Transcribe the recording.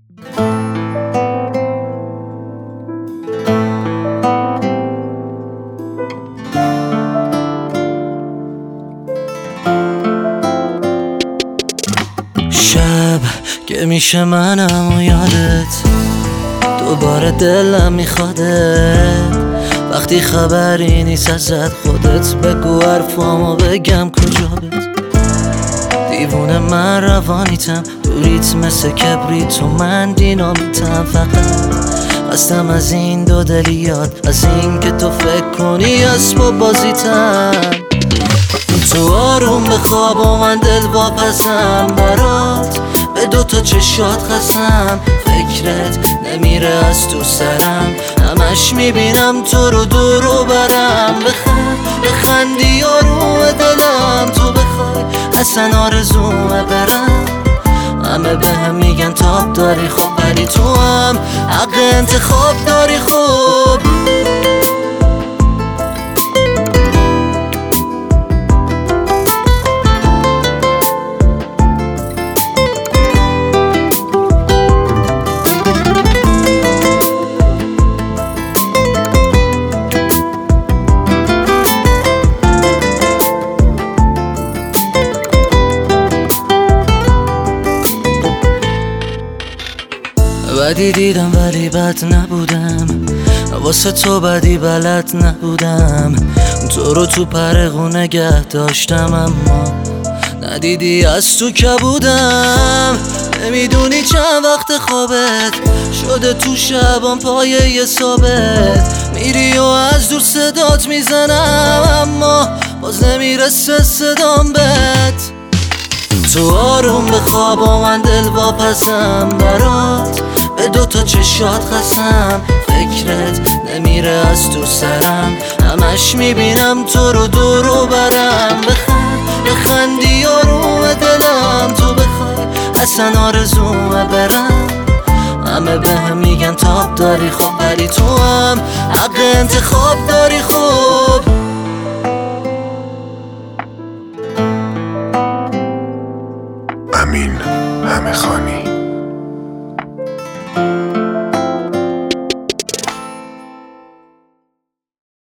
شب که میشه منم و یادت دوباره دلم میخوادت، وقتی خبری نیست ازت خودت بگو حرفامو بگم کجا بت. دیوونه من روانیتم دوریت مثل کبریت و من دینامیتم، فقط خستم از این دو دلیات، از این که تو فکر کنی اسب و بازیتم. تو آروم بخواب و من دل واپسم برات، به دوتا چشات خستم، فکرت نمیره از تو سرم، همش میبینم تو رو دور و برم. بخندی آروم دلم، تو بخوای اصلا آرزومه برم. همه بهم میگن تاب داری خوب، ولی تو هم حق انتخاب داری خوب. بدی دیدم ولی بد نبودم، واسه تو بدی بلد نبودم. تو رو تو پرغو نگه داشتم اما ندیدی از تو که بودم. نمیدونی چند وقت خوابت شده تو شبان پایه ثابت، میری و از دور صدات میزنم اما باز نمیرسه صدام بهت. تو آروم بخواب و من دل واپسم برات، به دوتا چشات خستم، فکرت نمیره از تو سرم، همش میبینم تو رو دور و برم. بخندی آروم دلم، تو بخوای اصلا آرزومه برم. همه بهم میگن تاب داری خوب، ولی تو هم حق انتخاب داری خوب. امین همه خانی.